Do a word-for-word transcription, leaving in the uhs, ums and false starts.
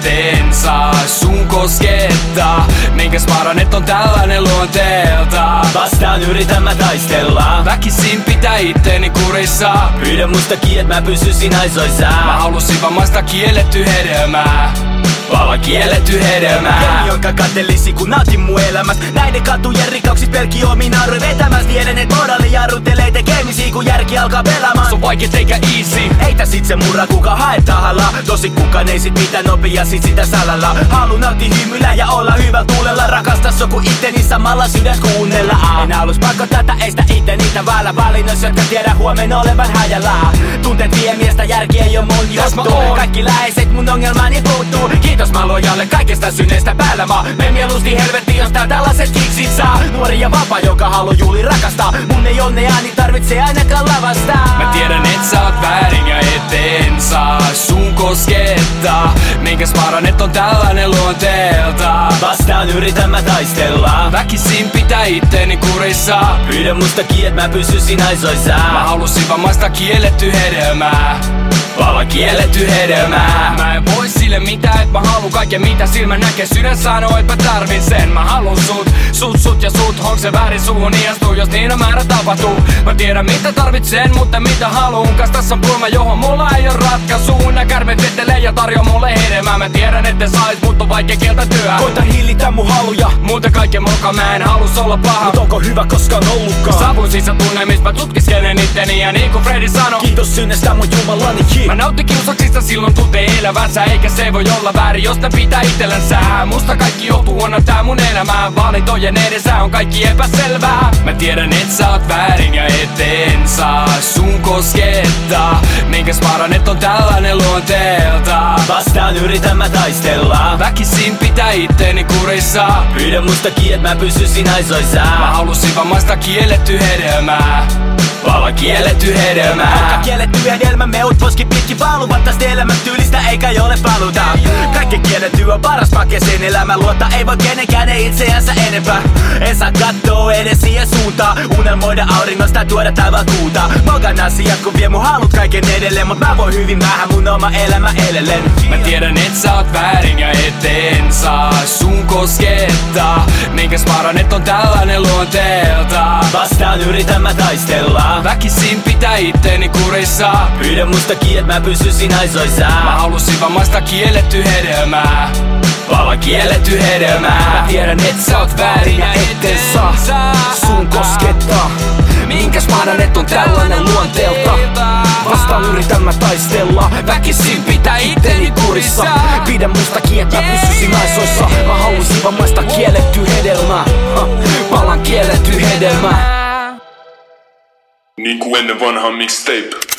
etten saa sun koskettaa. Minkäs paranet on tällainen luonteelta? Vastaan yritän mä taistella. Väkisin pitää itteni kurissa. Pyydä musta kiet mä pysyisin aisoissa. Mä halusin vaan maistaa kielletty hedelmää. Vala kielletty hedelmää. Jengi, joka kattelisi kun nautin mun elämästä. Näiden katujen rikkauksis pelkki omin arvoin vetämäs. Tiedän et moraali jarruttelee tekemisiä kun järki alkaa pelaamaan. Se on vaikeet eikä easy. Ei tää sit se murra kuka haet tahalla. Tosi kukaan ei sit mitään nopea sit sitä salalla. Haluun nautti hymyillä ja olla hyvällä tuulella. Rakastas joku itteni samalla sydän kuunnella. En halus pakko tätä estä itte niitä vailla valinnoissa jotka tiedä huomenna olevan hajalla. Tunteet vie miestä järki ei oo mun juttu. Kaikki läheiset mun ongelmani puuttuu. Kiitos mä luojalle kaikesta synneistä päällä mä menen mieluusti helvetti jos tää tällaiset kiksit saa. Nuori ja vapaa joka haluu juuli rakastaa. Mun ei onnea niin tarvitsee ainakaan lavastaa. Mä tiedän et sä oot väärin ja etten saa sun koskettaa. Minkäs paranet on tällainen luonteelta? Vastaan yritän mä taistella. Väkisin pitää itteni kurissa. Pyydä musta kiet mä pysyisin aisoissa. Mä halusin vaan maistaa kielletty hedelmää. Vala kielletty hedelmää. Mä en voi sille mitään, et mä haluun kaiken mitä silmä näkee. Sydän sanoo et mä tarvin sen. Mä haluun sut, sut, sut ja sut. Onks se väärin suhun iastuu, jos niin on määrä tapahtuu. Mä tiedän mitä tarvitsen, mutta mitä haluun. Kas tässä on pulma johon mulla ei oo ratkaisu. Nää kärmet vettelee ja tarjoaa mulle hedelmää. Mä tiedän ette sais, mut on vaikea kieltäytyä. Koitan hillitä mun haluja. Muuten kaiken moka mä en halus olla paha. Mut onko hyvä koskaan ollutkaan? Savuin sisä tunne mis mä tutkiskelen itteni. Ja niin kuin Freddy sano, kiitos synnestä mun jumalani. Mä nautin kiusaksista silloin tuntee elävänsä. Eikä se voi olla väärin, jos ne pitää itsellänsä. Musta kaikki johtuu huono tää mun elämää. Valintojen edessä on kaikki epäselvää. Mä tiedän et sä oot väärin ja etten saa sun koskettaa. Minkäs paranet on tällainen luonteelta? Vastaan yritän mä taistella. Väkisin pitää itteni kurissa. Pyydä musta kiet mä pysyisin aisoissa. Mä halusin vaan maistaa kielletty hedelmää. Vala kielletty hedelmää. Vaikka kielletty hedelmä meut poski pitkin valuvat tästä elämän tyylistä eikä ole paluta. Kaikki kielletty on paras pake sen elämän luota. Ei voi kenenkään ei itseänsä enempää. En saa kattoo edes siihen suuntaan. Unelmoida auringosta tuoda taivaan kuuta. Mokan asiat kun vie mun halut kaiken edelleen. Mut mä voin hyvin vähän mun oma elämä elellen. Mä tiedän et sä oot väärin ja etten saa sun koskettaa. Minkäs paranet on tällainen luonteelta? Vastaan yritän mä taistella. Väkisin pitää itteni kurissa. Pyydä musta kiet mä pysyisin aisoissa. Mä halusin vaan maistaa kielletty hedelmää. Vala kielletty hedelmää. Mä tiedän et sä oot väärin ja etten saa sun koskettaa. Minkäs paranet on tällainen luonteelta? Vastaan yritän mä taistella. Väkisin pitää itteni kurissa. Pidä musta kiet mä pysyisin aisoissa. Mä halusin vaan maistaa kielletty hedelmää. Palan kielletty hedelmää. Niin kuin ennen vanhaa mixtape.